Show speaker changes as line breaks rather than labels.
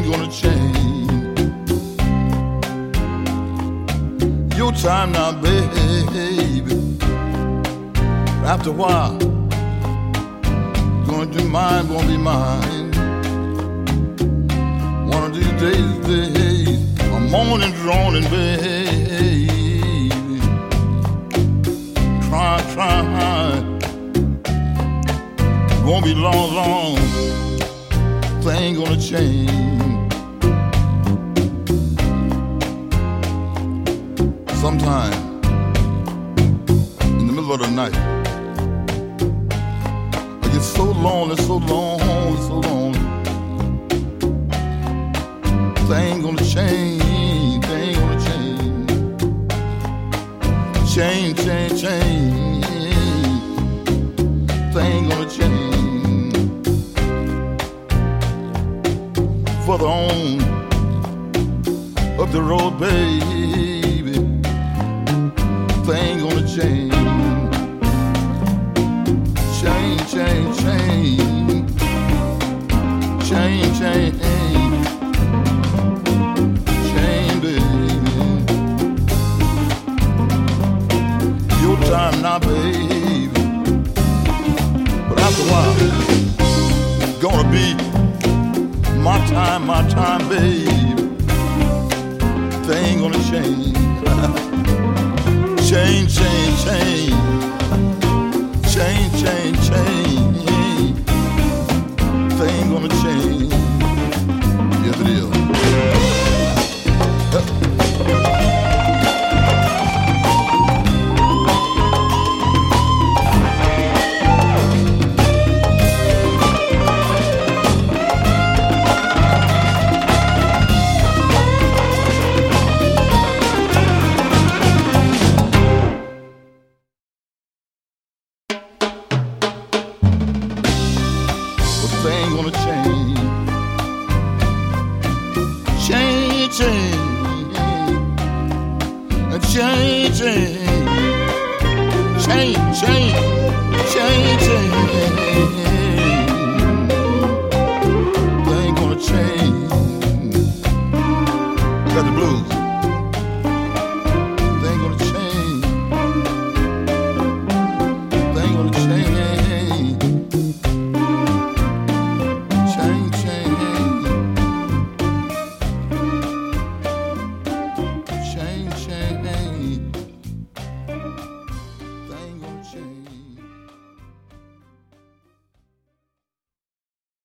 ain't gonna change. Your time now, baby. After a while, gonna be mine, gonna be mine. One of these days, I'm moaning, droning, baby. Trying. Won't be long, thing gonna change. Sometime in the middle of the night, I get so lonely, so lonely. Thing gonna change, change. Thing gonna change. Further on up the road, baby, thing gonna change. Change, baby. Your time now, baby. But after a while, gonna be my time, baby. Thing gonna change. Change. Thing gonna change. Yes, it is. Thing gonna change. Change.